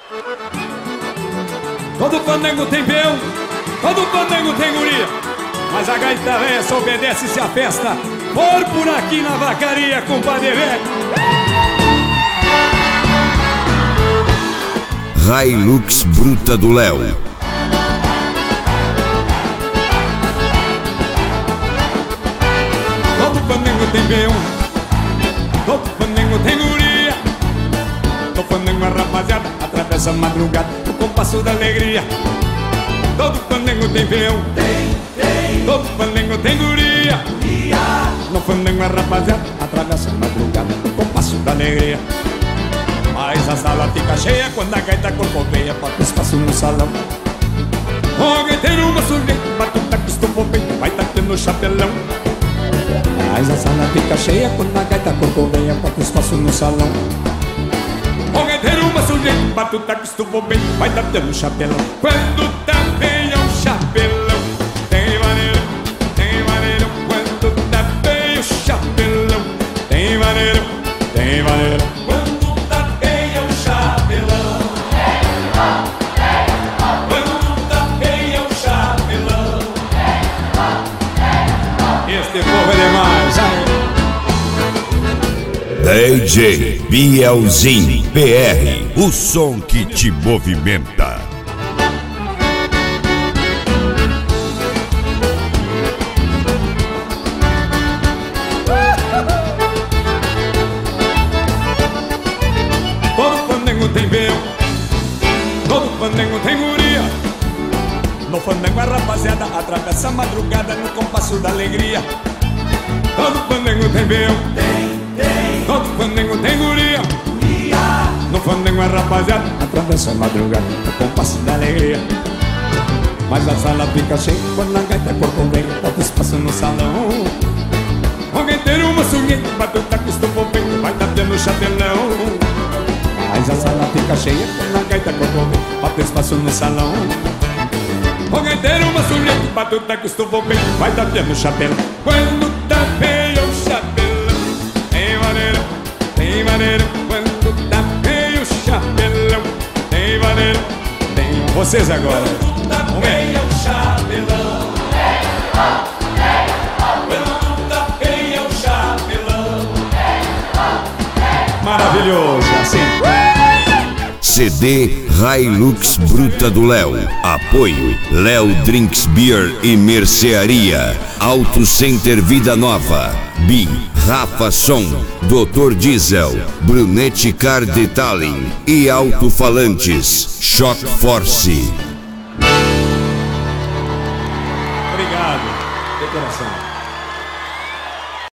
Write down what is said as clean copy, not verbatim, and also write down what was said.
Todo fandango tem peão, todo fandango tem guria, mas a gaita véia só obedece se a festa for por aqui na vacaria, compadre velho. Hilux Bruta do Léo. Todo fandango tem peão, todo fandango tem guria, todo fandango a rapaziada atravessa a madrugada no compasso da alegria. Todo fandango tem peão, todo fandango tem guria, no fandango a rapaziada atravessa a madrugada no compasso da alegria. Mas a sala fica cheia quando a gaita corcoveia, bota espaço no salão. O gaiteiro uma sujeita, batuta que estufou bem, vai tendo chapelão. Mas a sala fica cheia quando a gaita corcoveia, bota espaço no salão. O gaiteiro uma sujeita, batuta que estufou bem, vai tendo chapelão. Quando tá feio o chapelão, tem maneiro, tem maneiro. Quando tá feio o chapelão, tem maneiro, tem maneiro. Este povo é demais, DJ Bielzinho PR, o som que te movimenta. Todo fandango tem peão, todo fandango tem guria, no fandango a rapaziada atravessa a madrugada no compasso da alegria. Todo fandango tem peão, todo fandango tem guria, no fandango a rapaziada atravessa a madrugada no compasso da alegria. Mas a sala fica cheia quando a gaita corcoveia, bota espaço no salão. O gaiteiro uma sujeita, batuta que estufou bem, vai tendo chapelão. Mas a sala fica cheia quando a gaita corcoveia, bota espaço no salão. O gaiteiro uma sujeita, batuta que estufou bem, vai tendo chapelão. Quando tá feio o chapelão, tem maneiro, tem maneiro. Quando tá feio o chapelão, tem maneiro, tem. Vocês agora. Quando tá feio o chapelão, quando tá feio o chapelão. Maravilhoso, assim. CD Hilux Bruta do Léo. Apoio Léo Drinks Beer e Mercearia. Auto Center Vida Nova. Bi Rafa Som, Dr. Diesel, Brunetti Car Detailing e Alto-Falantes Shock Force. Obrigado, de coração.